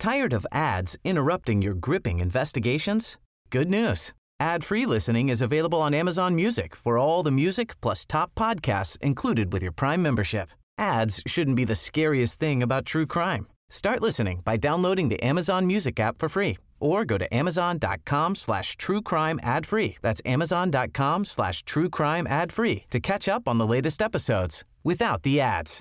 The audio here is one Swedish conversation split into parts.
Tired of ads interrupting your gripping investigations? Good news. Ad-free listening is available on Amazon Music for all the music plus top podcasts included with your Prime membership. Ads shouldn't be the scariest thing about true crime. Start listening by downloading the Amazon Music app for free or go to amazon.com/truecrime ad-free. That's amazon.com/truecrime ad-free to catch up on the latest episodes without the ads.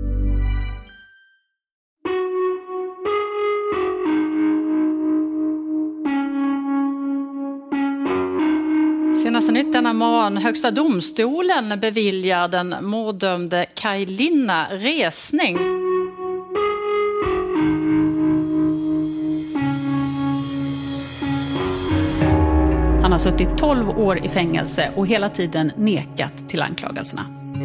Senaste nytt denna morgon. Högsta domstolen beviljar den morddömde Kaj Linna resning. Han har suttit 12 år i fängelse och hela tiden nekat till anklagelserna.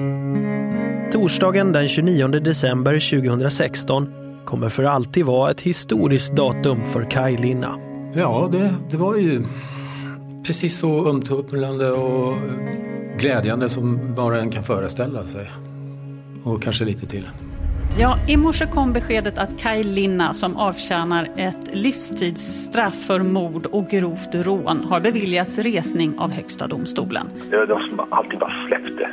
Torsdagen den 29 december 2016 kommer för alltid vara ett historiskt datum för Kaj Linna. Ja, det var ju precis så omtumlande och glädjande som var och en kan föreställa sig. Och kanske lite till. Ja, i morse kom beskedet att Kaj Linna, som avtjänar ett livstidsstraff för mord och grovt rån, har beviljats resning av Högsta domstolen. Det var som allting bara släppte.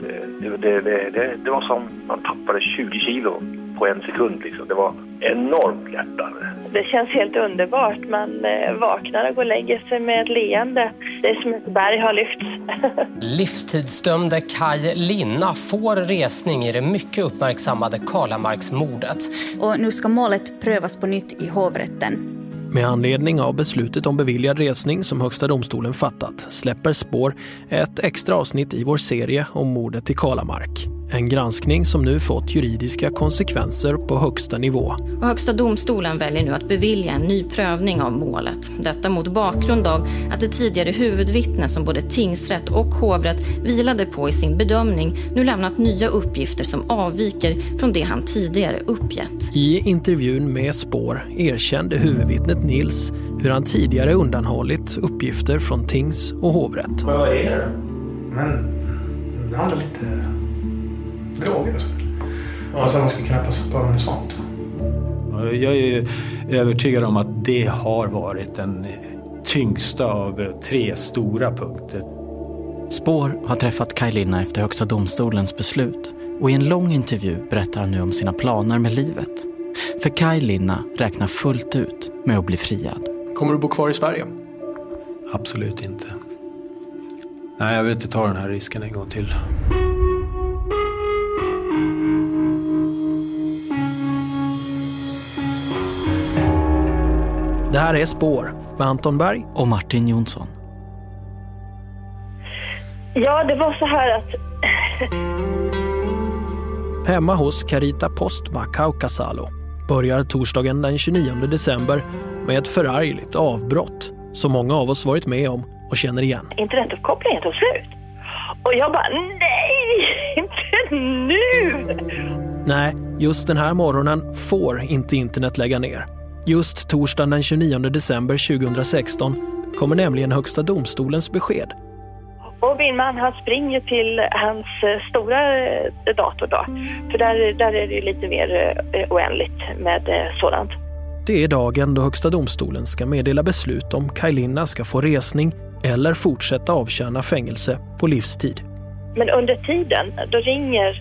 Det var som man tappade 20 kilo på en sekund. Liksom. Det var enormt lättare. Det känns helt underbart. Man vaknar och går och lägger sig med ett leende. Det är som ett berg har lyfts. Livstidsdömde Kaj Linna får resning i det mycket uppmärksammade Karlamarksmordet. Och nu ska målet prövas på nytt i hovrätten. Med anledning av beslutet om beviljad resning som Högsta domstolen fattat släpper Spår ett extra avsnitt i vår serie om mordet i Karlamark. En granskning som nu fått juridiska konsekvenser på högsta nivå. Och Högsta domstolen väljer nu att bevilja en ny prövning av målet. Detta mot bakgrund av att det tidigare huvudvittne som både tingsrätt och hovrätt vilade på i sin bedömning nu lämnat nya uppgifter som avviker från det han tidigare uppgett. I intervjun med Spår erkände huvudvittnet Nils hur han tidigare undanhållit uppgifter från tings- och hovrätt. Vad är det? Men det handlar lite droger och så. Alltså man ska kunna passa på med sånt. Jag är övertygad om att det har varit den tyngsta av 3 stora punkter. Spår har träffat Kaj Linna efter Högsta domstolens beslut och i en lång intervju berättar han nu om sina planer med livet. För Kaj Linna räknar fullt ut med att bli friad. Kommer du bo kvar i Sverige? Absolut inte. Nej, jag vill inte ta den här risken en gång till. Det här är Spår med Anton Berg och Martin Jonsson. Ja, det var så här att... Hemma hos Carita Postma Kaukasalo börjar torsdagen den 29 december med ett förargligt avbrott som många av oss varit med om och känner igen. Internetuppkopplingen tog slut. Och jag bara, nej, inte nu! Nej, just den här morgonen får inte internet lägga ner. Just torsdagen den 29 december 2016 kommer nämligen Högsta domstolens besked. Och min man, han springer till hans stora dator då. För där är det ju lite mer oändligt med sådant. Det är dagen då Högsta domstolen ska meddela beslut om Kaj Linna ska få resning eller fortsätta avtjäna fängelse på livstid. Men under tiden då ringer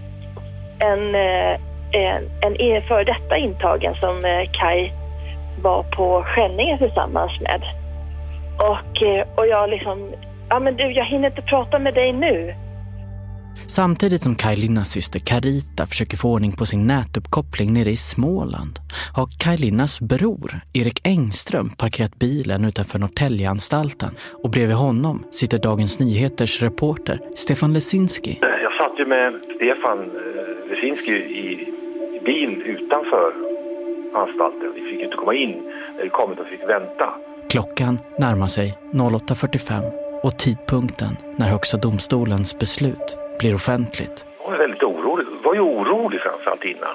en för detta intagen som Kaj var på Skänninge tillsammans med. Och jag liksom, ja men du, jag hinner inte prata med dig nu. Samtidigt som Kaj Linnas syster Carita försöker få ordning på sin nätuppkoppling nere i Småland har Kaj Linnas bror Erik Engström parkerat bilen utanför Norrtäljeanstalten och bredvid honom sitter Dagens Nyheters reporter Stefan Lesinski. Jag satt ju med Stefan Lesinski i bilen utanför anstalten. Vi fick inte komma in när vi kom, utan fick vänta. Klockan närmar sig 08:45 och tidpunkten när Högsta domstolens beslut blir offentligt. Jag var väldigt orolig. Jag var ju orolig framförallt innan.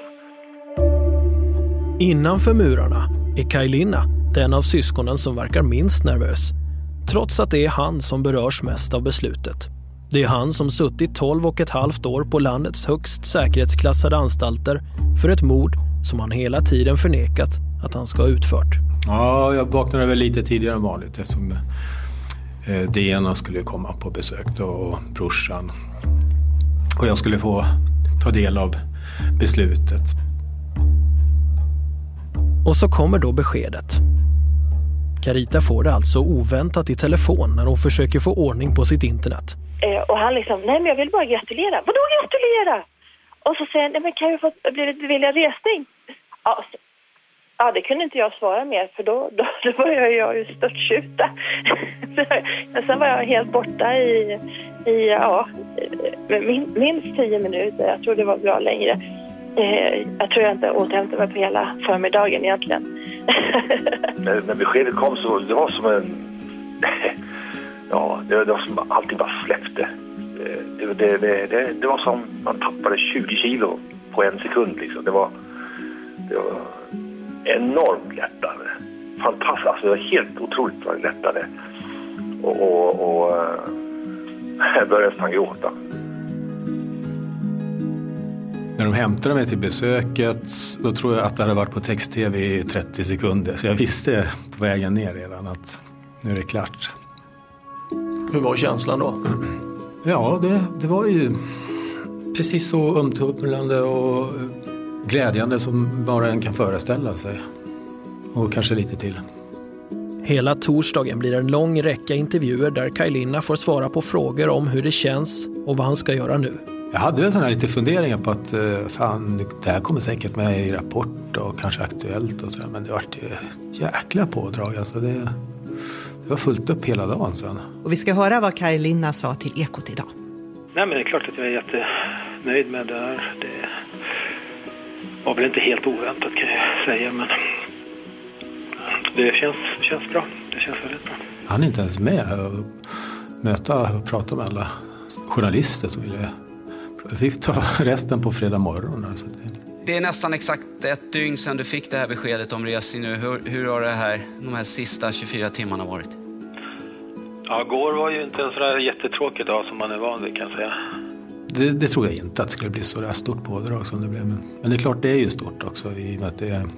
Innanför murarna är Kaj Linna den av syskonen som verkar minst nervös. Trots att det är han som berörs mest av beslutet. Det är han som suttit 12,5 år på landets högst säkerhetsklassade anstalter för ett mord som han hela tiden förnekat att han ska ha utfört. Ja, jag vaknade väl lite tidigare än vanligt eftersom DN skulle komma på besök då, och brorsan. Och jag skulle få ta del av beslutet. Och så kommer då beskedet. Carita får det alltså oväntat i telefon när hon försöker få ordning på sitt internet. Och han liksom, nej men jag vill bara gratulera. Vadå gratulera? Och så säger han, nej men kan jag få blivit beviljad resning? Ja, det kunde inte jag svara mer för då började jag ju störtskjuta. Sen var jag helt borta i minst 10 minuter. Jag tror det var bra längre. Jag tror jag inte återhämtade mig på hela förmiddagen egentligen. När beskedet kom så det var som en... Ja, det var som allting bara släppte. Det var som man tappade 20 kilo på en sekund liksom. Det var enormt lättare. Fantastiskt, alltså det var helt otroligt vad det lättade. Och jag började nästan gråta. När de hämtade mig till besöket då tror jag att det hade varit på text-tv i 30 sekunder. Så jag visste på vägen ner redan att nu är det klart. Hur var känslan då? Ja, det var ju precis så omtumlande och glädjande som bara en kan föreställa sig. Och kanske lite till. Hela torsdagen blir en lång räcka intervjuer där Kaj Linna får svara på frågor om hur det känns och vad han ska göra nu. Jag hade väl sådana lite funderingar på att det här kommer säkert med i Rapport och kanske Aktuellt och sådär. Men det var ett jäkla pådrag. Alltså det var fullt upp hela dagen sen. Och vi ska höra vad Kaj Linna sa till Ekot idag. Nej, men det är klart att jag är jättenöjd med det här. Det var väl inte helt oväntat kan jag säga, men det känns bra. Det känns väldigt bra. Han är inte ens med och möta och prata med alla journalister som ville. Vi fick ta resten på fredag morgon. Alltså det är nästan exakt ett dygn sedan du fick det här beskedet om resning nu. Hur har de här sista 24 timmarna varit? Ja, går var ju inte en sådär jättetråkig dag som man är van vid kan jag säga. Det tror jag inte att det skulle bli så där stort pådrag som det blev. Men det är klart det är ju stort också i och med att det är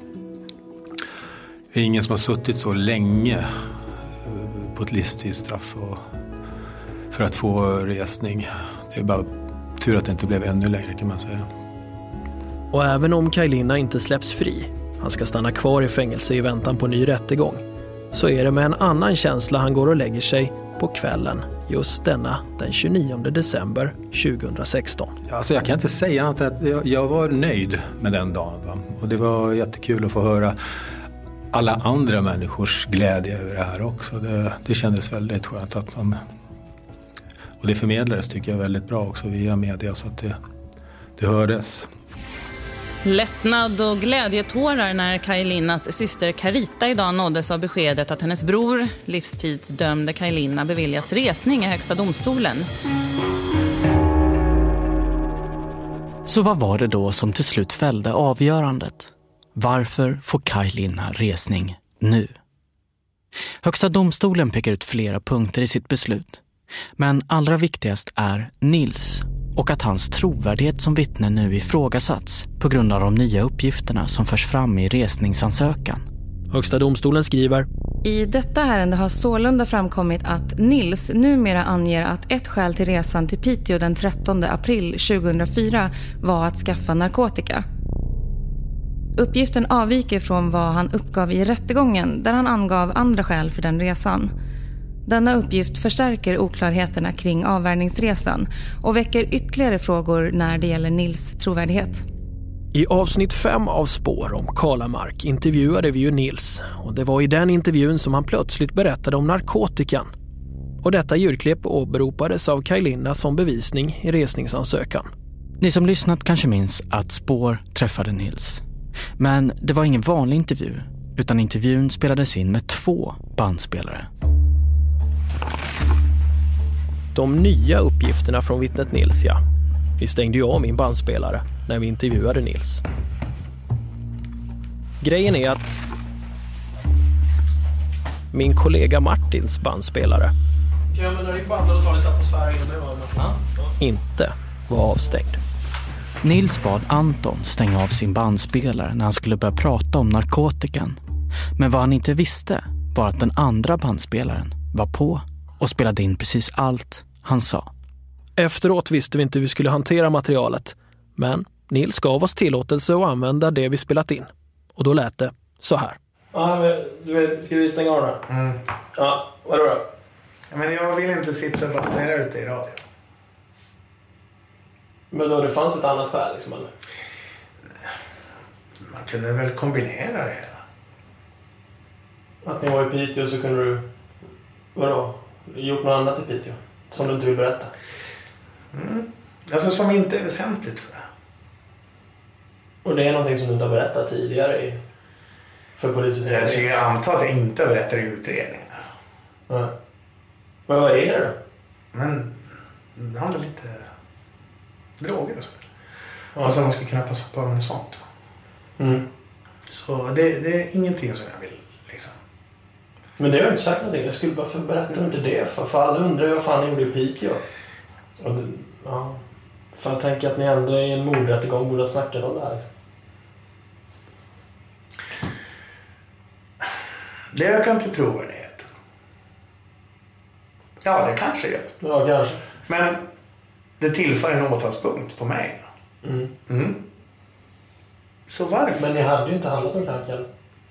ingen som har suttit så länge på ett livstidsstraff för att få resning. Det är bara tur att det inte blev ännu längre kan man säga. Och även om Kaj Linna inte släpps fri, han ska stanna kvar i fängelse i väntan på ny rättegång, så är det med en annan känsla han går och lägger sig på kvällen just denna den 29 december 2016. Alltså jag kan inte säga annat än att jag var nöjd med den dagen. Va? Och det var jättekul att få höra alla andra människors glädje över det här också. Det kändes väldigt skönt att man... Och det förmedlades tycker jag väldigt bra också via media så att det hördes. Lättnad och glädjetårar när Kaj Linnas syster Carita idag nåddes av beskedet att hennes bror, livstidsdömde Kaj Linna, beviljats resning i Högsta domstolen. Så vad var det då som till slut fällde avgörandet? Varför får Kaj Linna resning nu? Högsta domstolen pekar ut flera punkter i sitt beslut. Men allra viktigast är Nils och att hans trovärdighet som vittne nu ifrågasatts på grund av de nya uppgifterna som förs fram i resningsansökan. Högsta domstolen skriver: I detta ärende har sålunda framkommit att Nils numera anger att ett skäl till resan till Piteå den 13 april 2004 var att skaffa narkotika. Uppgiften avviker från vad han uppgav i rättegången där han angav andra skäl för den resan. Denna uppgift förstärker oklarheterna kring avvärjningsresan och väcker ytterligare frågor när det gäller Nils trovärdighet. I avsnitt 5 av Spår om Kalamark intervjuade vi ju Nils och det var i den intervjun som han plötsligt berättade om narkotikan. Och detta ljudklipp åberopades av Kaj Linna som bevisning i resningsansökan. Ni som lyssnat kanske minns att Spår träffade Nils. Men det var ingen vanlig intervju utan intervjun spelades in med 2 bandspelare. De nya uppgifterna från vittnet Nils, ja. Vi stängde ju av min bandspelare när vi intervjuade Nils. Grejen är att min kollega Martins bandspelare inte var avstängd. Nils bad Anton stänga av sin bandspelare när han skulle börja prata om narkotikan. Men vad han inte visste var att den andra bandspelaren var på och spelade in precis allt han sa. Efteråt visste vi inte hur vi skulle hantera materialet. Men Nils gav oss tillåtelse att använda det vi spelat in. Och då lät det så här. Ja, men ska vi stänga av då? Ja, vadå då? Ja, men jag vill inte sitta och basunera ute i radio. Men då det fanns ett annat skäl liksom, eller? Man kunde väl kombinera det hela. Att ni var i Piteå så kunde du... Vadå? Gjort något annat i Piteå? Som du inte vill berätta? Alltså som inte är väsentligt för det. Och det är någonting som du inte har berättat tidigare för polisen? Jag skulle anta att jag inte berättar i utredningen. Nej. Men vad är det då? Men det handlar lite droger och så. Alltså man ska kunna passa på med sånt. Så det är ingenting som jag vill liksom. Men det har jag inte sagt någonting. Jag skulle bara berätta inte det. För alla undrar vad fan ni gjorde i Piteå. Och det, ja. För jag tänker att ni ändå i en mordrättegång borde ha snackat om det här. Liksom. Det jag kan inte tro vad det heter. Ja, det kanske gör. Ja, kanske. Men det tillför en åtalspunkt på mig. Så varför? Men ni hade ju inte handlat med knark heller.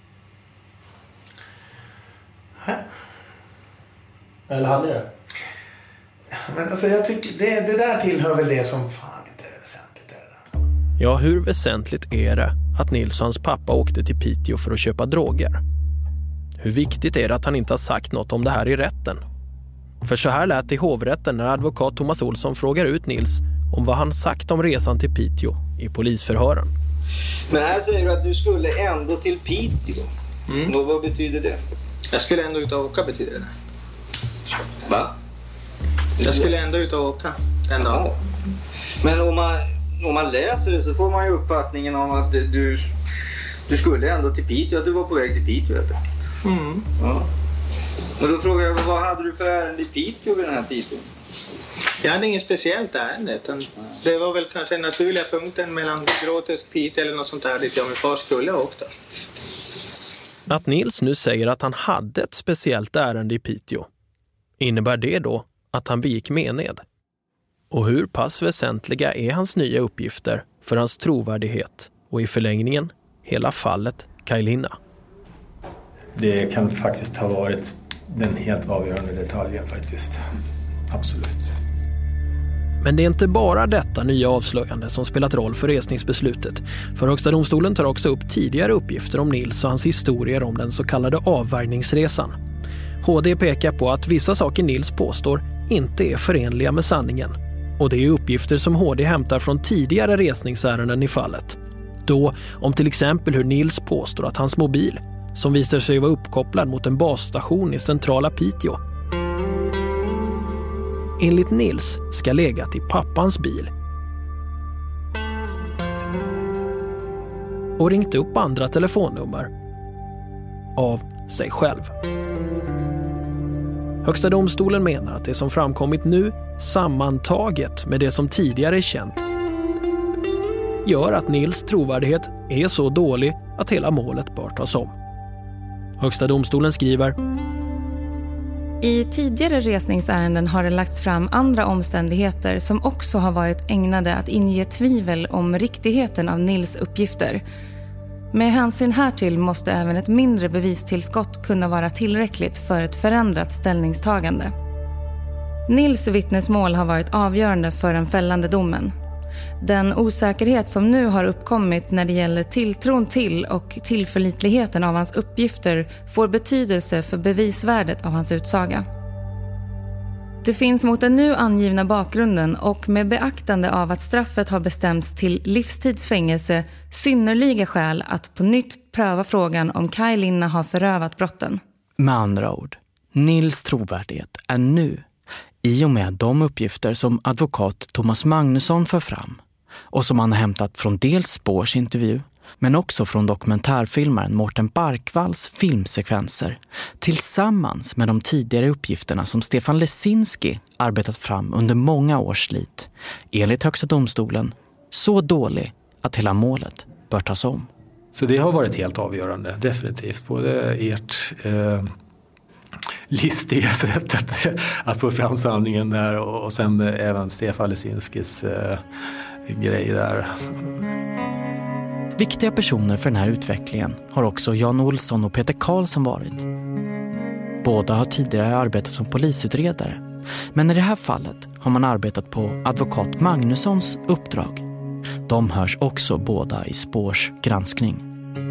Eller hade ni det? Men alltså jag tycker det där tillhör väl det som fan inte är väsentligt. Ja, hur väsentligt är det att Nils och hans pappa åkte till Piteå för att köpa droger? Hur viktigt är det att han inte har sagt något om det här i rätten? För så här lät det i hovrätten när advokat Thomas Olsson frågar ut Nils om vad han sagt om resan till Piteå i polisförhören. Men här säger du att du skulle ändå till Piteå. Vad betyder det? Jag skulle ändå ut och åka, betyder det. Va? Jag skulle ändå ut och åka en dag. Men om man läser det så får man ju uppfattningen om att du skulle ändå till Piteå, att du var på väg till Piteå helt enkelt. Ja. Och då frågar jag, vad hade du för ärende i Piteå vid den här tidpunkten? Jag hade inget speciellt ärende, utan det var väl kanske den naturliga punkten mellan Gråtes, Piteå eller något sånt där dit jag med far skulle ha åkt. Att Nils nu säger att han hade ett speciellt ärende i Piteå, innebär det då att han begick mened? Och hur pass väsentliga är hans nya uppgifter för hans trovärdighet och i förlängningen hela fallet Kaj Linna? Det kan faktiskt ha varit den helt avgörande detaljen faktiskt. Absolut. Men det är inte bara detta nya avslöjande som spelat roll för resningsbeslutet. För Högsta domstolen tar också upp tidigare uppgifter om Nils och hans historier om den så kallade avvärjningsresan. HD pekar på att vissa saker Nils påstår inte är förenliga med sanningen. Och det är uppgifter som HD hämtar från tidigare resningsärenden i fallet. Då om till exempel hur Nils påstår att hans mobil, som visar sig vara uppkopplad mot en basstation i centrala Piteå, enligt Nils ska legat i pappans bil. Och ringt upp andra telefonnummer av sig själv. Högsta domstolen menar att det som framkommit nu, sammantaget med det som tidigare är känt, gör att Nils trovärdighet är så dålig att hela målet bör tas om. Högsta domstolen skriver: I tidigare resningsärenden har det lagts fram andra omständigheter som också har varit ägnade att inge tvivel om riktigheten av Nils uppgifter. Med hänsyn härtill måste även ett mindre bevistillskott kunna vara tillräckligt för ett förändrat ställningstagande. Nils vittnesmål har varit avgörande för den fällande domen. Den osäkerhet som nu har uppkommit när det gäller tilltron till och tillförlitligheten av hans uppgifter får betydelse för bevisvärdet av hans utsaga. Det finns mot den nu angivna bakgrunden och med beaktande av att straffet har bestämts till livstidsfängelse synnerliga skäl att på nytt pröva frågan om Kaj Linna har förövat brotten. Med andra ord, Nils trovärdighet är nu, i och med de uppgifter som advokat Thomas Magnusson för fram och som han har hämtat från dels Spårs intervju men också från dokumentärfilmaren Mårten Barkvalls filmsekvenser tillsammans med de tidigare uppgifterna som Stefan Lesinski arbetat fram under många års slit, enligt Högsta domstolen Så dålig att hela målet bör tas om. Så det har varit helt avgörande, definitivt. Både ert listiga sätt att få fram sanningen där och sen även Stefan Lesinskis grej där. Viktiga personer för den här utvecklingen har också Jan Olsson och Peter Karlsson varit. Båda har tidigare arbetat som polisutredare, men i det här fallet har man arbetat på advokat Magnussons uppdrag. De hörs också båda i Spårs granskning.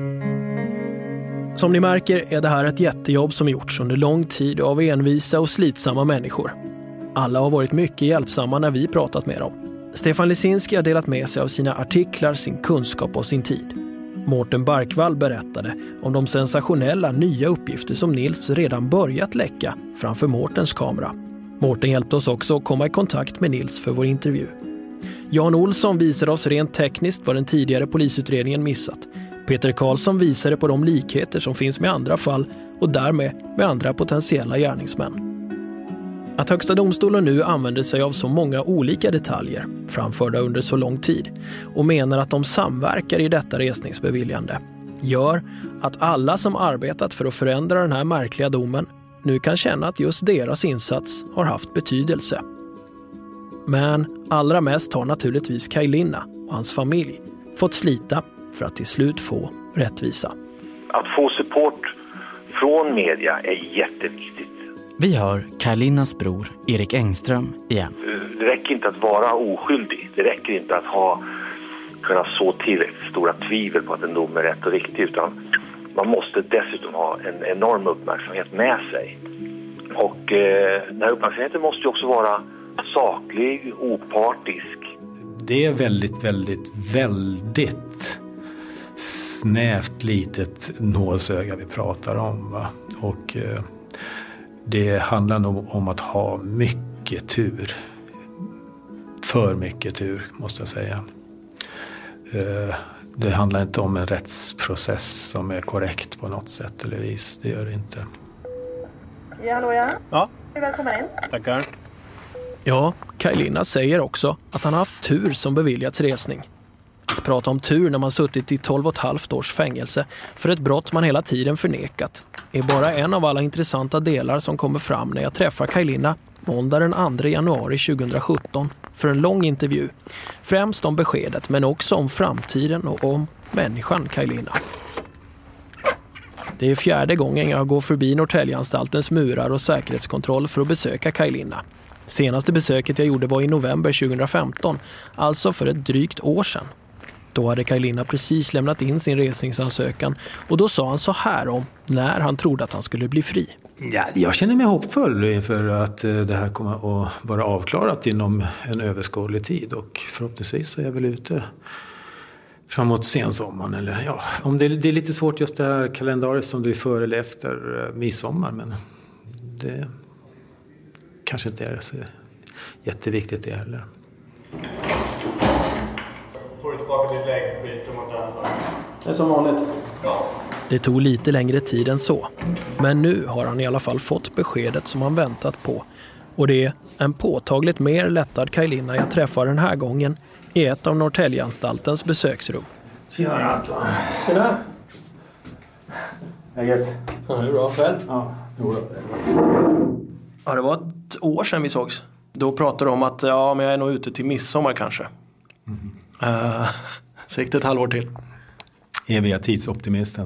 Som ni märker är det här ett jättejobb som gjorts under lång tid av envisa och slitsamma människor. Alla har varit mycket hjälpsamma när vi pratat med dem. Stefan Lesinski har delat med sig av sina artiklar, sin kunskap och sin tid. Mårten Barkvall berättade om de sensationella nya uppgifter som Nils redan börjat läcka framför Mårtens kamera. Mårten hjälpte oss också att komma i kontakt med Nils för vår intervju. Jan Olsson visade oss rent tekniskt vad den tidigare polisutredningen missat. Peter Karlsson visade på de likheter som finns med andra fall och därmed med andra potentiella gärningsmän. Att Högsta domstolen nu använder sig av så många olika detaljer framförda under så lång tid och menar att de samverkar i detta resningsbeviljande gör att alla som arbetat för att förändra den här märkliga domen nu kan känna att just deras insats har haft betydelse. Men allra mest har naturligtvis Kaj Linna och hans familj fått slita för att till slut få rättvisa. Att få support från media är jätteviktigt. Vi hör Kaj Linnas bror Erik Engström igen. Det räcker inte att vara oskyldig. Det räcker inte att kunna så tillräckligt stora tvivel på att en dom är rätt och riktig, utan man måste dessutom ha en enorm uppmärksamhet med sig. Och den här uppmärksamheten måste ju också vara saklig, opartisk. Det är väldigt snävt litet nålsöga vi pratar om, va? Och det handlar nog om att ha mycket tur. För mycket tur, måste jag säga. Det handlar inte om en rättsprocess som är korrekt på något sätt eller vis. Det gör det inte. Ja, hallå ja. Ja. Välkommen in. Tackar. Ja, Kaj Linna säger också att han har haft tur som beviljats resning. Att prata om tur när man suttit i 12,5 års fängelse för ett brott man hela tiden förnekat är bara en av alla intressanta delar som kommer fram när jag träffar Kaj Linna måndag den 2 januari 2017 för en lång intervju. Främst om beskedet men också om framtiden och om människan Kaj Linna. Det är 4:e gången jag går förbi Norrtäljeanstaltens murar och säkerhetskontroll för att besöka Kaj Linna. Senaste besöket jag gjorde var i november 2015, alltså för ett drygt år sedan. Då hade Kaj Linna precis lämnat in sin resningsansökan och då sa han så här om när han trodde att han skulle bli fri. Ja, jag känner mig hoppfull inför att det här kommer att vara avklarat inom en överskådlig tid och förhoppningsvis är jag väl ute framåt sensommaren. Eller, ja, om det är lite svårt just det här kalendariet som det är före eller efter midsommar, men det kanske inte är så jätteviktigt det heller. Får du tillbaka ditt läge om att det är som vanligt. Ja. Det tog lite längre tid än så. Men nu har han i alla fall fått beskedet som han väntat på. Och det är en påtagligt mer lättad Kaj Linna jag träffar den här gången i ett av Norrtäljeanstaltens besöksrum. Tjena Anton. Tjena. Läget? Ja, det är bra själv. Ja, det är bra. Ja, det var ett år sedan vi sågs. Då pratade de om att men jag är nog ute till midsommar kanske. Så gick det ett halvår till. Eviga tidsoptimisten.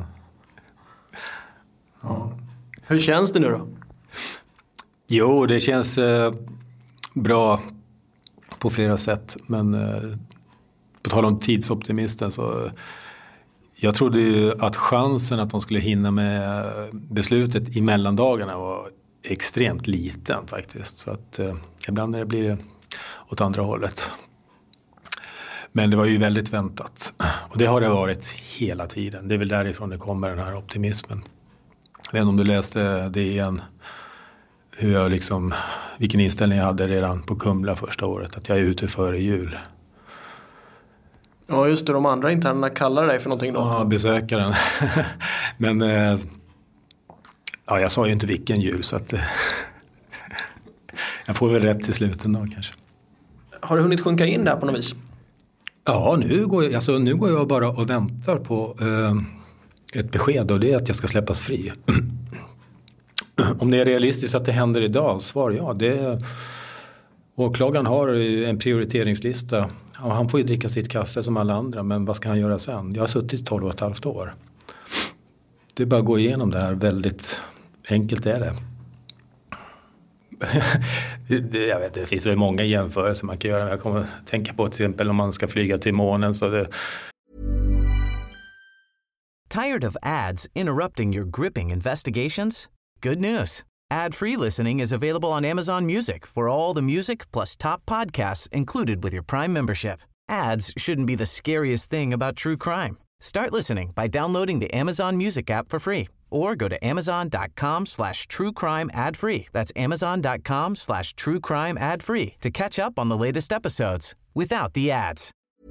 Ja. Hur känns det nu då? Jo, det känns bra på flera sätt. Men på tal om tidsoptimisten så jag trodde ju att chansen att de skulle hinna med beslutet i mellandagarna var extremt liten faktiskt. Så att ibland när det blir åt andra hållet. Men det var ju väldigt väntat. Och det har det varit hela tiden. Det är väl därifrån det kommer den här optimismen. Jag vet inte om du läste det igen. Hur jag vilken inställning jag hade redan på Kumla första året. Att jag är ute före jul. Ja just det, de andra internerna kallar dig för någonting då. Ja, besökaren. Men jag sa ju inte vilken jul så att jag får väl rätt till sluten då kanske. Har du hunnit sjunka in där på något vis? Ja, nu går jag bara och väntar på ett besked, och det är att jag ska släppas fri. Om det är realistiskt att det händer idag, svar ja. Åklagaren har en prioriteringslista. Ja, han får ju dricka sitt kaffe som alla andra, men vad ska han göra sen? Jag har suttit 12,5 år. Det är bara att gå igenom det här, väldigt enkelt är det. Jag vet, det finns väl många jämförelser man kan göra. Jag kommer att tänka på till exempel om man ska flyga till månen. Tired of ads interrupting your gripping investigations? Good news. Ad-free listening is available on Amazon Music for all the music plus top podcasts included with your Prime membership. Ads shouldn't be the scariest thing about true crime. Start listening by downloading the Amazon Music app for free or go to amazon.com/truecrime ad-free. That's amazon.com/truecrime ad-free to catch up on the latest episodes without the ads.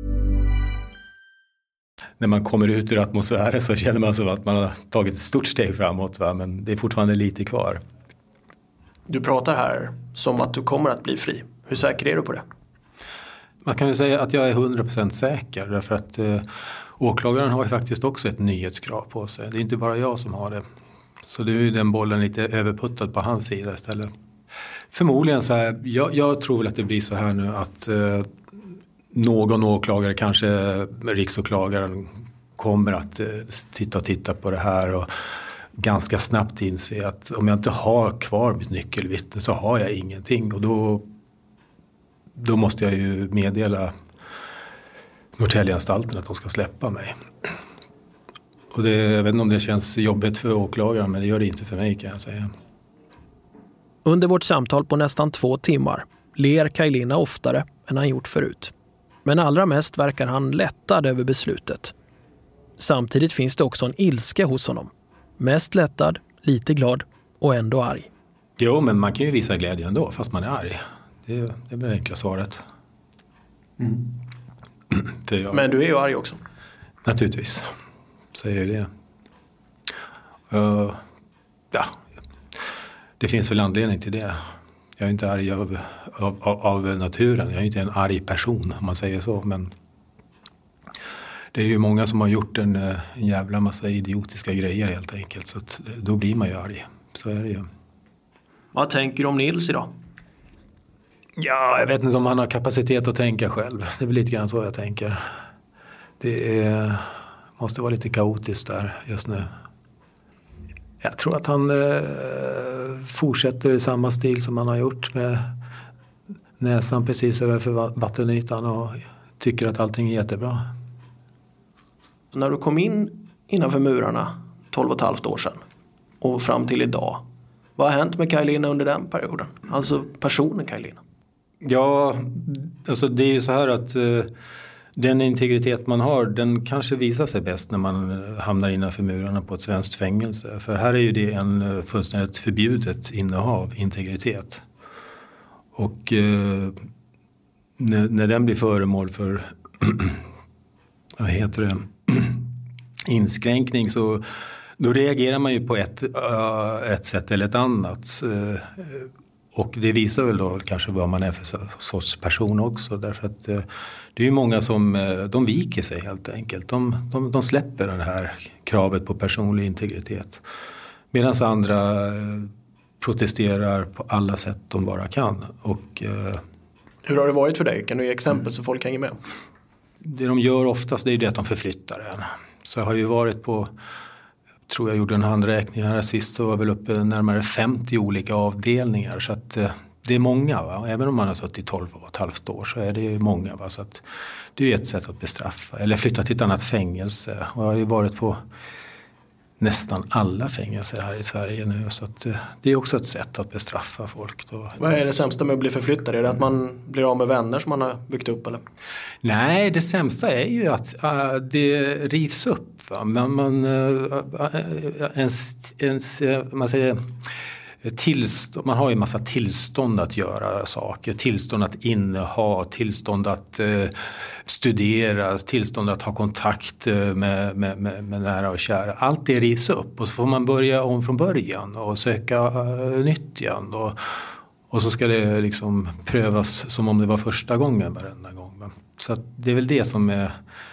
När man kommer ut ur atmosfären så känner man som att man har tagit ett stort steg framåt, va? Men det är fortfarande lite kvar. Du pratar här som att du kommer att bli fri. Hur säker är du på det? Man kan ju säga att jag är 100% säker, därför att åklagaren har ju faktiskt också ett nyhetskrav på sig. Det är inte bara jag som har det. Så det är ju den bollen lite överputtad på hans sida istället. Förmodligen så här, jag tror väl att det blir så här nu att någon åklagare, kanske riksåklagaren, kommer att titta på det här och ganska snabbt inse att om jag inte har kvar mitt nyckelvittne så har jag ingenting, och då måste jag ju meddela Norrtäljeanstalten att de ska släppa mig. Och jag vet inte om det känns jobbigt för åklagaren, men det gör det inte för mig, kan jag säga. Under vårt samtal på nästan 2 timmar ler Kaj Linna oftare än han gjort förut. Men allra mest verkar han lättad över beslutet. Samtidigt finns det också en ilska hos honom. Mest lättad, lite glad och ändå arg. Jo, men man kan ju visa glädje ändå fast man är arg. Det blir det enkla svaret. Mm. Men du är ju arg också. Naturligtvis. Så är det. Ja. Det finns väl anledning till det. Jag är inte arg av naturen. Jag är inte en arg person, om man säger så. Men det är ju många som har gjort en jävla massa idiotiska grejer helt enkelt. Så då blir man ju arg. Så är det ju. Vad tänker du om Nils idag? Ja, jag vet inte om han har kapacitet att tänka själv. Det är väl lite grann så jag tänker. Det måste vara lite kaotiskt där just nu. Jag tror att han fortsätter i samma stil som han har gjort, med näsan precis över vattenytan, och tycker att allting är jättebra. Så när du kom in innanför murarna 12,5 år sedan och fram till idag, vad har hänt med Kaj Linna under den perioden? Alltså personen Kaj Linna. Ja, alltså det är ju så här att den integritet man har, den kanske visar sig bäst när man hamnar innanför murarna på ett svenskt fängelse. För här är ju det en fullständigt förbjudet innehav, integritet. Och när den blir föremål för vad heter det, inskränkning, så då reagerar man ju på ett sätt eller ett annat. Och det visar väl då kanske vad man är för sorts person också. Därför att det är ju många som de viker sig helt enkelt. De släpper det här kravet på personlig integritet. Medan andra protesterar på alla sätt de bara kan. Och, hur har det varit för dig? Kan du ge exempel så folk hänger med? Det de gör oftast, det är det att de förflyttar en. Så jag har ju varit på, tror jag gjorde en handräkning här sist, så var väl uppe närmare 50 olika avdelningar. Så att det är många, va? Även om man har suttit i 12,5 år så är det ju många, va? Så att det är ett sätt att bestraffa. Eller flytta till ett annat fängelse. Och jag har ju varit på nästan alla fängelser här i Sverige nu. Så att det är också ett sätt att bestraffa folk då. Vad är det sämsta med att bli förflyttad? Är det att man blir av med vänner som man har byggt upp, eller? Nej, det sämsta är ju att det rivs upp. Va? Man säger, man har ju en massa tillstånd att göra saker. Tillstånd att inneha, tillstånd att studera, tillstånd att ha kontakt med nära och kära. Allt det rivs upp och så får man börja om från början och söka nytt igen. Och så ska det liksom prövas som om det var första gången varenda gång. Så att det är väl det som är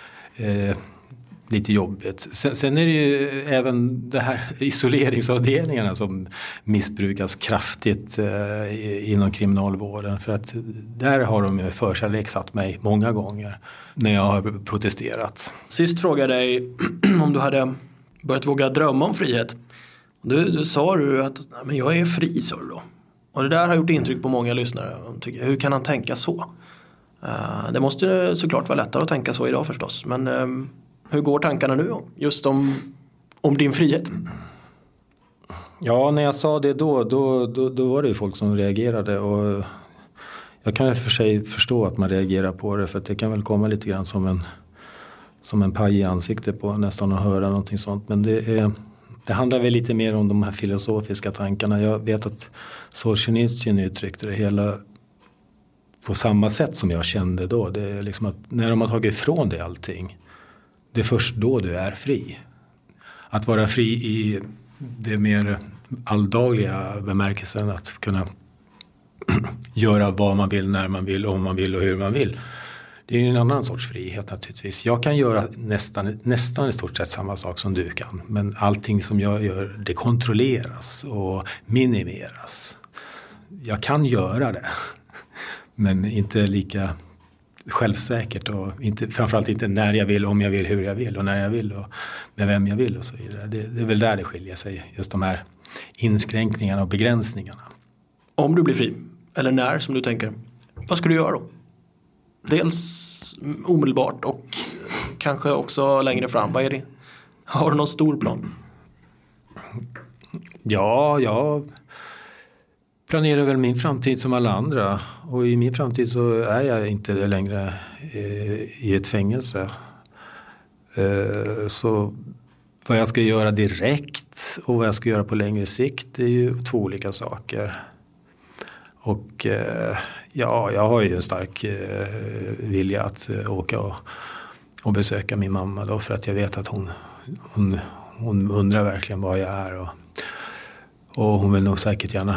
lite jobbigt. Sen är det ju även det här isoleringsavdelningarna som missbrukas kraftigt inom kriminalvården. För att där har de förkärlek satt mig många gånger när jag har protesterat. Sist frågade jag dig om du hade börjat våga drömma om frihet. Du sa du att men jag är fri, sa du då. Och det där har gjort intryck på många lyssnare. Hur kan han tänka så? Det måste såklart vara lättare att tänka så idag förstås. Men hur går tankarna nu just om din frihet? Ja, när jag sa det då var det ju folk som reagerade. Och jag kan för sig förstå att man reagerar på det. För att det kan väl komma lite grann som en paj i ansiktet på nästan att höra någonting sånt. Men det handlar väl lite mer om de här filosofiska tankarna. Jag vet att Solzhenitsyn uttryckte det hela på samma sätt som jag kände då. Det är liksom att när de har tagit ifrån dig allting, det är först då du är fri. Att vara fri i det mer alldagliga bemärkelsen, att kunna göra vad man vill, när man vill, om man vill och hur man vill. Det är ju en annan sorts frihet naturligtvis. Jag kan göra nästan i stort sett samma sak som du kan. Men allting som jag gör, det kontrolleras och minimeras. Jag kan göra det. Men inte lika självsäkert och framförallt inte när jag vill, om jag vill, hur jag vill och när jag vill och med vem jag vill och så vidare. Det är väl där det skiljer sig, just de här inskränkningarna och begränsningarna. Om du blir fri, eller när som du tänker, vad ska du göra då? Dels omedelbart och kanske också längre fram. Vad är det? Har du någon stor plan? Ja, jag planerar väl min framtid som alla andra. Och i min framtid så är jag inte längre i ett fängelse. Så vad jag ska göra direkt och vad jag ska göra på längre sikt är ju 2 olika saker. Och ja, jag har ju en stark vilja att åka och besöka min mamma då, för att jag vet att hon undrar verkligen vad jag är och hon vill nog säkert gärna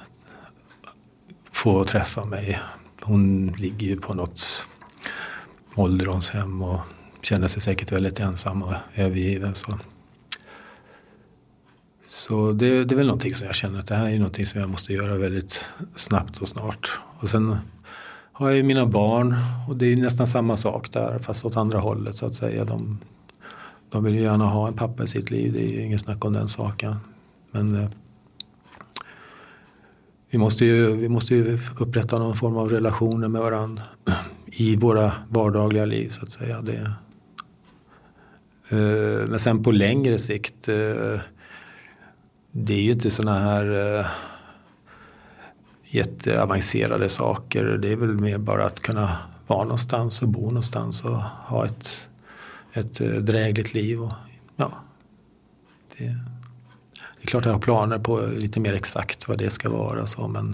få träffa mig. Hon ligger ju på något ålderdomshem och känner sig säkert väldigt ensam och övergiven. Så det är väl någonting som jag känner att det här är någonting som jag måste göra väldigt snabbt och snart. Och sen har jag ju mina barn och det är nästan samma sak där, fast åt andra hållet så att säga. De vill ju gärna ha en pappa i sitt liv, det är ju ingen snack om den saken. Men vi måste ju upprätta någon form av relationer med varandra i våra vardagliga liv så att säga. Men sen på längre sikt, det är ju inte såna här jätteavancerade saker. Det är väl mer bara att kunna vara någonstans och bo någonstans och ha ett drägligt liv. Och, ja, det är klart jag har planer på lite mer exakt vad det ska vara. Så, men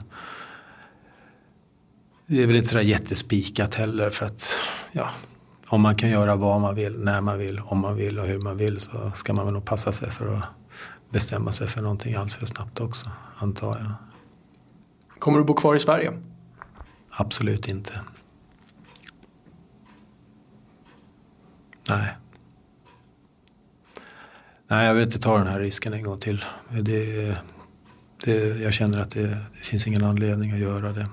det är väl inte sådär jättespikat heller för att ja, om man kan göra vad man vill, när man vill, om man vill och hur man vill så ska man väl nog passa sig för att bestämma sig för någonting alls för snabbt också, antar jag. Kommer du bo kvar i Sverige? Absolut inte. Nej, jag vill inte ta den här risken en gång till. Jag känner att det finns ingen anledning att göra det.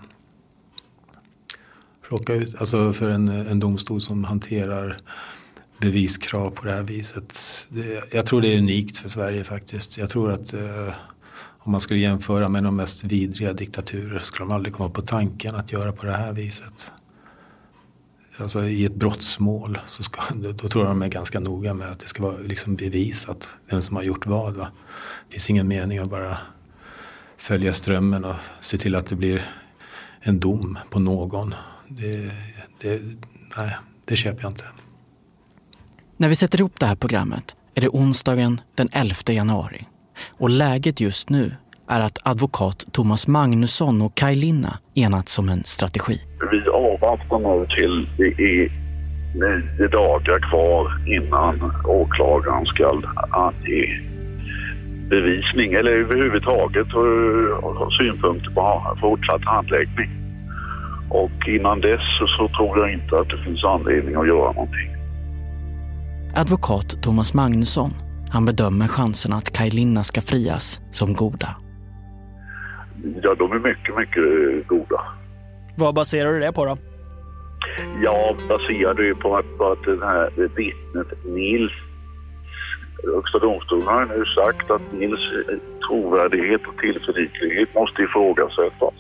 Råka ut, alltså för en domstol som hanterar beviskrav på det här viset. Jag tror det är unikt för Sverige faktiskt. Jag tror att om man skulle jämföra med de mest vidriga diktaturer skulle de aldrig komma på tanken att göra på det här viset. Alltså i ett brottsmål så då tror jag de är ganska noga med att det ska vara liksom bevisat vem som har gjort vad. Va? Det finns ingen mening att bara följa strömmen och se till att det blir en dom på någon. Nej, det köper jag inte. När vi sätter ihop det här programmet är det onsdagen den 11 januari. Och läget just nu är att advokat Thomas Magnusson och Kaj Linna enats om en strategi. Vi avvaktar nu till det är 9 dagar kvar innan åklagaren ska ange bevisning eller överhuvudtaget ha synpunkter på fortsatt handläggning. Och innan dess så tror jag inte att det finns anledning att göra någonting. Advokat Thomas Magnusson, han bedömer chanserna att Kaj Linna ska frias som goda. Ja, de är mycket, mycket goda. Vad baserar du det på då? Jag baserar det på att den här vittnet Nils, Högsta domstolen har nu sagt att Nils trovärdighet och tillförlitlighet måste ifrågasättas.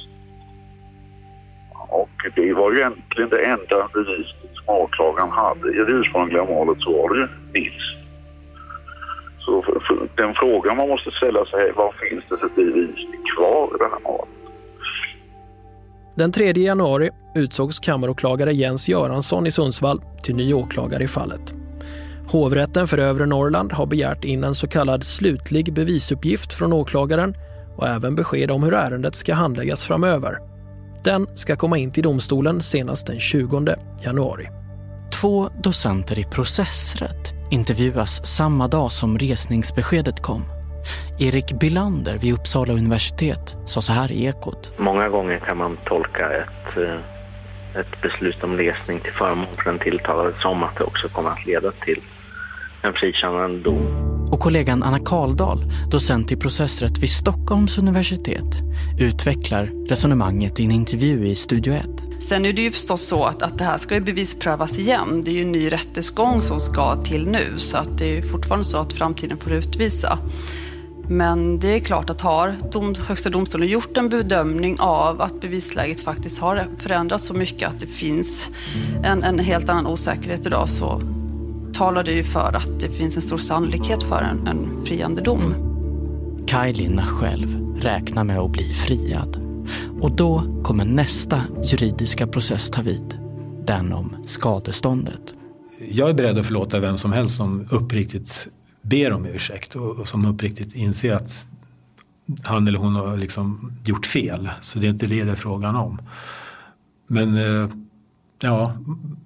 Och det var ju egentligen det enda bevisning som åklagaren hade i det ursprungliga målet, så var det ju Nils. Så för den frågan man måste ställa sig är, vad finns det för bevisning kvar i det här målet? Den 3 januari utsågs kammaråklagare Jens Göransson i Sundsvall till ny åklagare i fallet. Hovrätten för övre Norrland har begärt in en så kallad slutlig bevisuppgift från åklagaren och även besked om hur ärendet ska handläggas framöver. Den ska komma in till domstolen senast den 20 januari. 2 docenter i processrätt intervjuas samma dag som resningsbeskedet kom. Erik Bilander vid Uppsala universitet sa så här i Ekot. Många gånger kan man tolka ett beslut om resning till förmån för den tilltalade som att det också kommer att leda till en frikännande dom. Och kollegan Anna Karldal, docent i processrätt vid Stockholms universitet, utvecklar resonemanget i en intervju i Studio 1. Sen är det ju förstås så att det här ska ju bevisprövas igen. Det är ju en ny rättesgång som ska till nu, så att det är fortfarande så att framtiden får utvisa. Men det är klart att har Högsta domstolen gjort en bedömning av att bevisläget faktiskt har förändrats så mycket att det finns en helt annan osäkerhet idag, så talar det ju för att det finns en stor sannolikhet för en friande dom. Kaj Linna själv räknar med att bli friad. Och då kommer nästa juridiska process ta vid. Den om skadeståndet. Jag är beredd att förlåta vem som helst som uppriktigt ber om ursäkt och som uppriktigt inser att han eller hon har liksom gjort fel. Så det är inte det är frågan om. Men ja,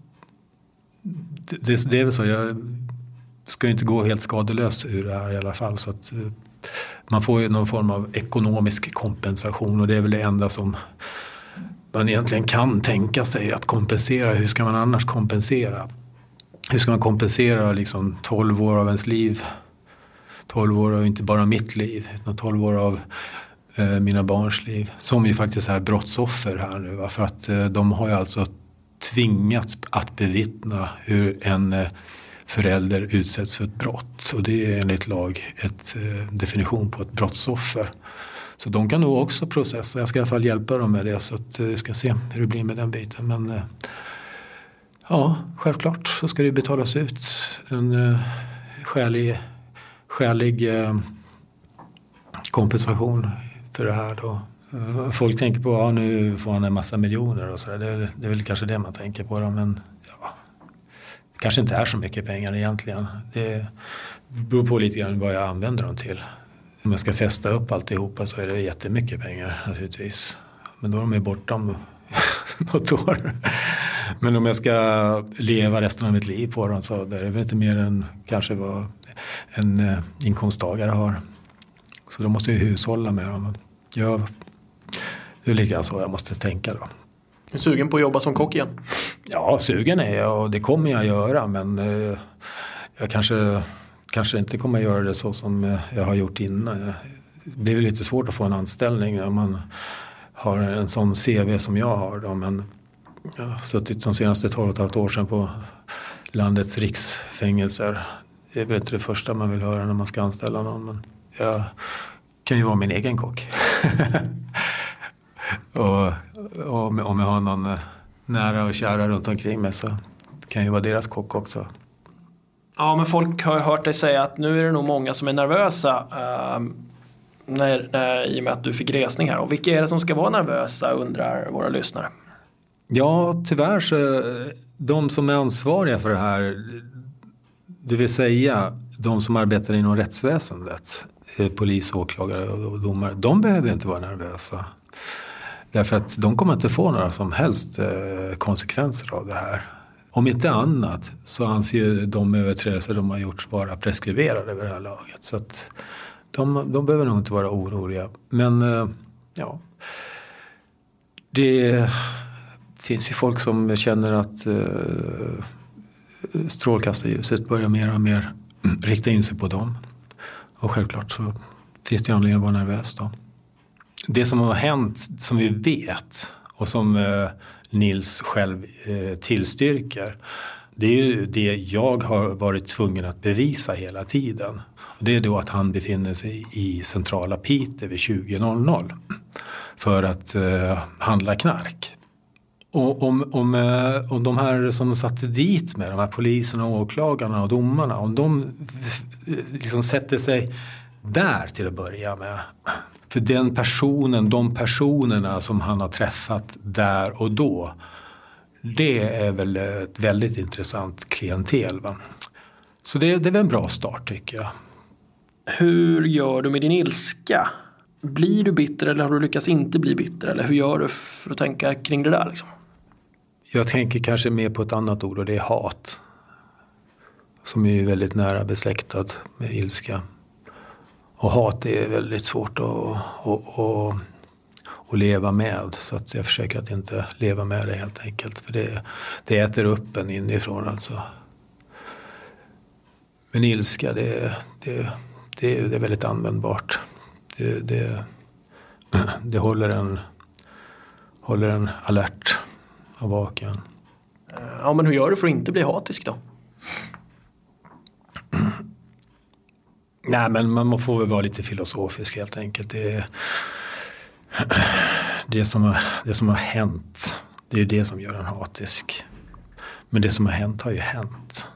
det är väl så. Jag ska ju inte gå helt skadelös ur det här i alla fall. Så att man får ju någon form av ekonomisk kompensation, och det är väl det enda som man egentligen kan tänka sig att kompensera. Hur ska man annars kompensera? Hur ska man kompensera liksom 12 år av ens liv? 12 år av inte bara mitt liv, utan 12 år av mina barns liv. Som ju faktiskt är brottsoffer här nu. Va? För att de har ju alltså tvingats att bevittna hur en förälder utsätts för ett brott. Och det är enligt lag ett definition på ett brottsoffer. Så de kan nog också processa. Jag ska i alla fall hjälpa dem med det, så att jag ska se hur det blir med den biten. Men ja, självklart så ska det betalas ut en skälig kompensation för det här då. Folk tänker på att nu får han en massa miljoner och så. Det är väl kanske det man tänker på då, men ja, det kanske inte är så mycket pengar egentligen. Det beror på lite grann vad jag använder dem till. Om jag ska fästa upp alltihopa så är det jättemycket pengar naturligtvis. Men då är de ju borta om något år. Men om jag ska leva resten av mitt liv på dem så är det väl inte mer än kanske vad en inkomsttagare har. Så då måste jag hushålla med dem. Det är lite grann så jag måste tänka då. Är du sugen på att jobba som kock igen? Ja, sugen är jag och det kommer jag göra, men jag kanske inte kommer göra det så som jag har gjort innan. Det blir lite svårt att få en anställning om man har en sån CV som jag har då, men jag har suttit de senaste 12,5 år sedan på landets riksfängelser. Det är väl inte det första man vill höra när man ska anställa någon, men jag kan ju vara min egen kock. och om jag har någon nära och kära runt omkring mig så kan ju vara deras kock också. Ja, men folk har hört dig säga att nu är det nog många som är nervösa i och med att du fick resning här. Och vilka är det som ska vara nervösa, undrar våra lyssnare? Ja, tyvärr så de som är ansvariga för det här, det vill säga de som arbetar inom rättsväsendet, polis, åklagare och domare, de behöver inte vara nervösa. Därför att de kommer inte få några som helst konsekvenser av det här. Om inte annat så anser ju de överträdelser de har gjort vara preskriberade över det här laget. Så att de behöver nog inte vara oroliga. Men ja, det finns ju folk som känner att strålkastarljuset börjar mer och mer rikta in sig på dem. Och självklart så finns det anledning att vara nervös då. Det som har hänt, som vi vet och som Nils själv tillstyrker, det är ju det jag har varit tvungen att bevisa hela tiden. Och det är då att han befinner sig i centrala Piteå vid 20.00 för att handla knark. Och om de här som satte dit med de här poliserna, åklagarna och domarna, om de liksom sätter sig där till att börja med. För de personerna som han har träffat där och då, det är väl ett väldigt intressant klientel, va? Så det är väl en bra start, tycker jag. Hur gör du med din ilska? Blir du bitter eller har du lyckats inte bli bitter? Eller hur gör du för att tänka kring det där liksom? Jag tänker kanske mer på ett annat ord, och det är hat. Som är ju väldigt nära besläktad med ilska. Och hat är väldigt svårt att leva med. Så att jag försöker att inte leva med det helt enkelt. För det äter upp en inifrån alltså. Men ilska, det är väldigt användbart. Det håller en alert och vaken. Ja, men hur gör du för att inte bli hatisk då? Nej, men man får väl vara lite filosofisk helt enkelt. Det som har hänt, det är det som gör en hatisk. Men det som har hänt har ju hänt.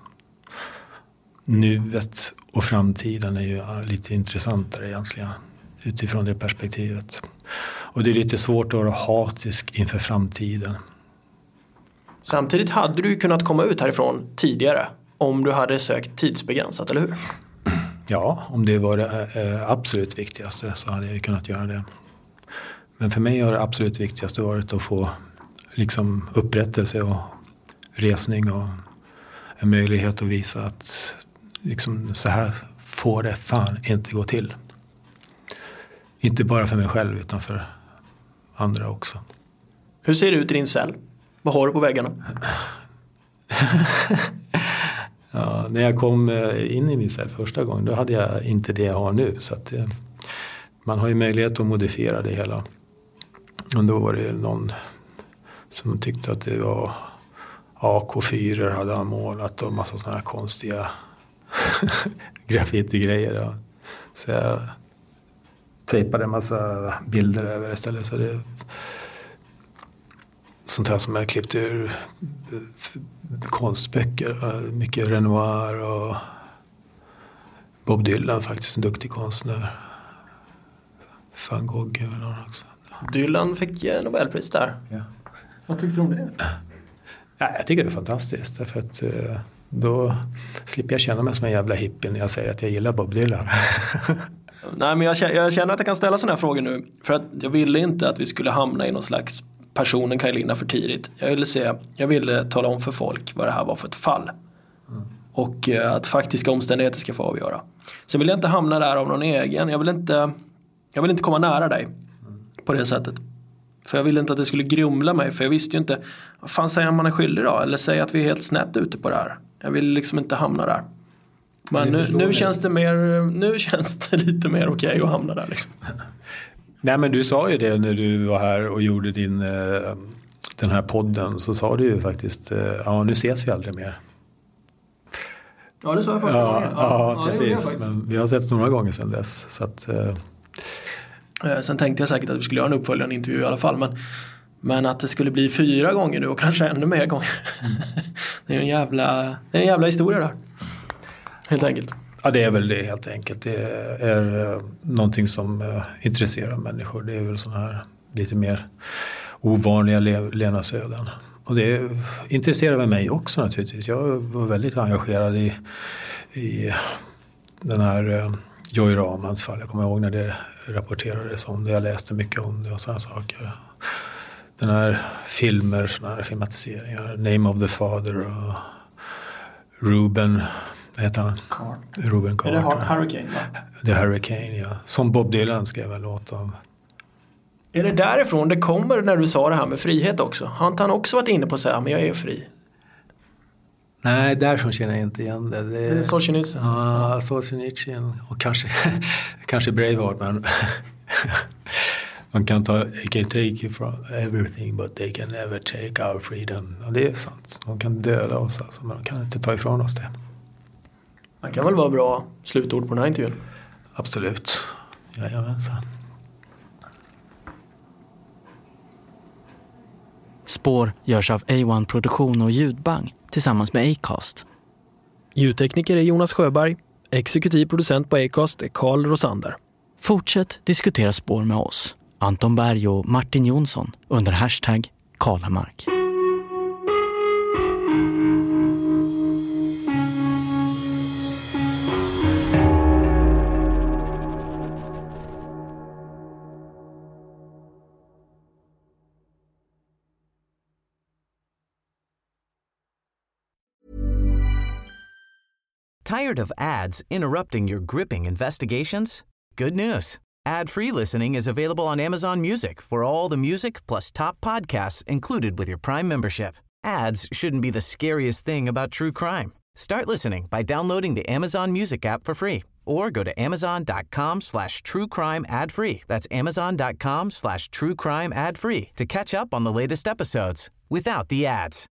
Nuet och framtiden är ju lite intressantare egentligen utifrån det perspektivet. Och det är lite svårt att vara hatisk inför framtiden. Samtidigt hade du ju kunnat komma ut härifrån tidigare om du hade sökt tidsbegränsat, eller hur? Ja, om det var det absolut viktigaste så hade jag ju kunnat göra det. Men för mig har det absolut viktigaste varit att få liksom upprättelse och resning och en möjlighet att visa att liksom, så här får det fan inte gå till. Inte bara för mig själv utan för andra också. Hur ser det ut i din cell? Vad har du på väggarna? Ja, när jag kom in i min cell första gången, då hade jag inte det jag har nu. Så att, man har ju möjlighet att modifiera det hela. Och då var det någon som tyckte att det var AK4 hade han målat och massa sådana här konstiga graffiti-grejer. Så jag tejpade en massa bilder över istället. Så det sånt här som jag klippt ur konstböcker. Mycket Renoir och Bob Dylan, faktiskt en duktig konstnär. Van Gogh eller någon också. Dylan fick Nobelpris där. Ja. Vad tyckte du om det? Ja, jag tycker det är fantastiskt. Därför att då slipper jag känna mig som en jävla hippie när jag säger att jag gillar Bob Dylan. Nej, men jag känner att jag kan ställa sådana här frågor nu. För att jag ville inte att vi skulle hamna i någon slags personen Kaj-Linna för tidigt. Jag ville tala om för folk vad det här var för ett fall. Mm. Och att faktiska omständigheter ska få avgöra. Så vill jag inte hamna där av någon egen. Jag vill inte komma nära dig på det sättet. För jag ville inte att det skulle grumla mig. För jag visste ju inte, vad fan säger man är skyldig då? Eller säger att vi är helt snett ute på det här. Jag vill liksom inte hamna där. Men nu känns det lite mer okej att hamna där liksom. Nej, men du sa ju det när du var här och gjorde den här podden. Så sa du ju faktiskt, ja, nu ses vi aldrig mer. Ja, det sa jag första gången. Ja, precis. Men vi har sett några gånger sedan dess. Så att, sen tänkte jag säkert att vi skulle göra en uppföljande intervju i alla fall. Men att det skulle bli 4 gånger nu och kanske ännu mer gånger. Det är en jävla historia där. Helt enkelt. Ja, det är väl det helt enkelt. Det är någonting som intresserar människor. Det är väl sådana här lite mer ovanliga levnadsöden. Och det intresserar väl mig också naturligtvis. Jag var väldigt engagerad i den här Joy Ramans fall. Jag kommer ihåg när det rapporterades om det. Jag läste mycket om det och sådana saker. Den här sådana här filmatiseringar. Name of the Father och Ruben... Vad heter han? Ruben Carter. Är det Hurricane, va? The Hurricane, ja. Som Bob Dylan skrev en låt om. Är det därifrån det kommer när du sa det här med frihet också? Har inte han också varit inne på att säga men jag är fri? Nej, därifrån känner jag inte igen det. Det är Solzhenitsyn? Ja, Solzhenitsyn och kanske Braveheart, men man kan they can take you from everything but they can never take our freedom. Och det är sant. De kan döda oss alltså, men de kan inte ta ifrån oss det. Det kan väl vara bra slutord på den här intervjun? Absolut. Jajamensan. Spår görs av A1 Produktion och Ljudbang tillsammans med Acast. Ljudtekniker är Jonas Sjöberg. Exekutiv producent på Acast är Carl Rosander. Fortsätt diskutera Spår med oss, Anton Berg och Martin Jonsson, under hashtag Kalamark. Tired of ads interrupting your gripping investigations? Good news. Ad-free listening is available on Amazon Music for all the music plus top podcasts included with your Prime membership. Ads shouldn't be the scariest thing about true crime. Start listening by downloading the Amazon Music app for free or go to amazon.com/truecrime ad-free. That's amazon.com/truecrime ad-free to catch up on the latest episodes without the ads.